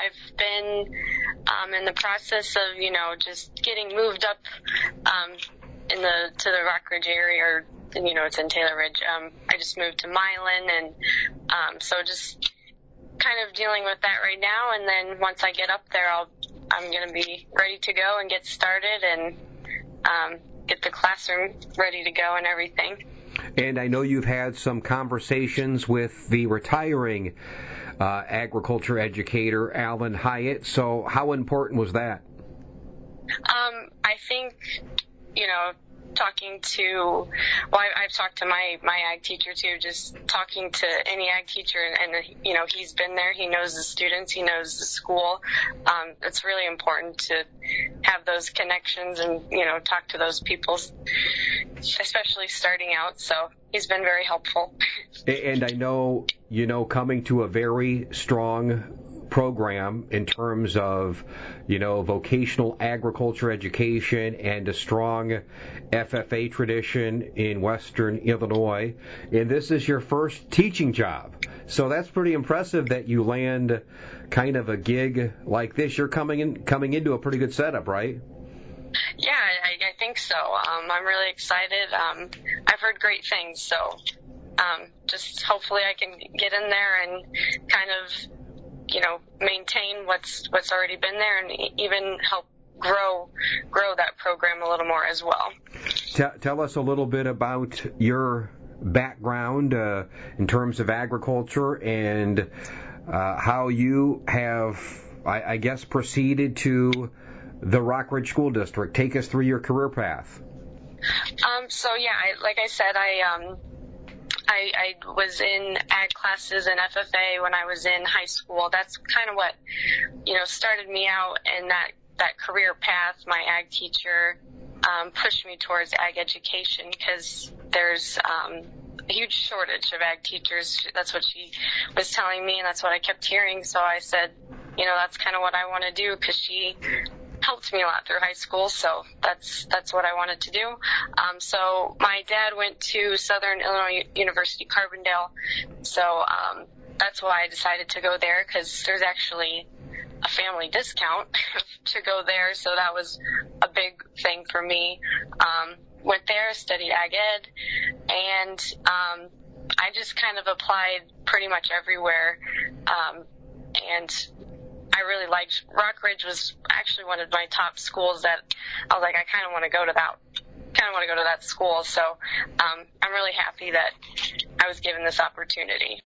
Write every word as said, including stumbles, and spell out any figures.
I've been um, in the process of, you know, just getting moved up um, in the to the Rockridge area, or, you know, it's in Taylor Ridge. Um, I just moved to Milan, and um, so just kind of dealing with that right now. And then once I get up there, I'll I'm going to be ready to go and get started and um, get the classroom ready to go and everything. And I know you've had some conversations with the retiring uh, agriculture educator, Alan Hyatt. So how important was that? Um, I think, you know, talking to, well, I, I've talked to my, my ag teacher too, just talking to any ag teacher, and, and, you know, he's been there, he knows the students, he knows the school. Um, it's really important to have those connections and, you know, talk to those people, especially starting out. So he's been very helpful. And I know, you know, coming to a very strong program in terms of, you know, vocational agriculture education and a strong F F A tradition in Western Illinois. And this is your first teaching job. So that's pretty impressive that you land kind of a gig like this. You're coming in, coming into a pretty good setup, right? Yeah, I, I think so. Um, I'm really excited. Um, I've heard great things, so um, just hopefully I can get in there and kind of, you know, maintain what's what's already been there, and even help grow grow that program a little more as well. Tell, tell us a little bit about your background uh, in terms of agriculture and uh, how you have, I, I guess, proceeded to the Rockridge School District. Take us through your career path. Um, so yeah, I, like I said, I um. I, I was in ag classes and F F A when I was in high school. That's kind of what, you know, started me out in that, that career path. My ag teacher um, pushed me towards ag education because there's um, a huge shortage of ag teachers. That's what she was telling me, and that's what I kept hearing. So I said, you know, that's kind of what I want to do, because she helped me a lot through high school, so that's that's what I wanted to do. Um, so my dad went to Southern Illinois University, Carbondale, so um, that's why I decided to go there, because there's actually a family discount to go there, so that was a big thing for me. Um, went there, studied ag ed, and um, I just kind of applied pretty much everywhere, um, and I really liked, Rockridge was actually one of my top schools that I was like, I kind of want to go to that, kind of want to go to that school. So um, I'm really happy that I was given this opportunity.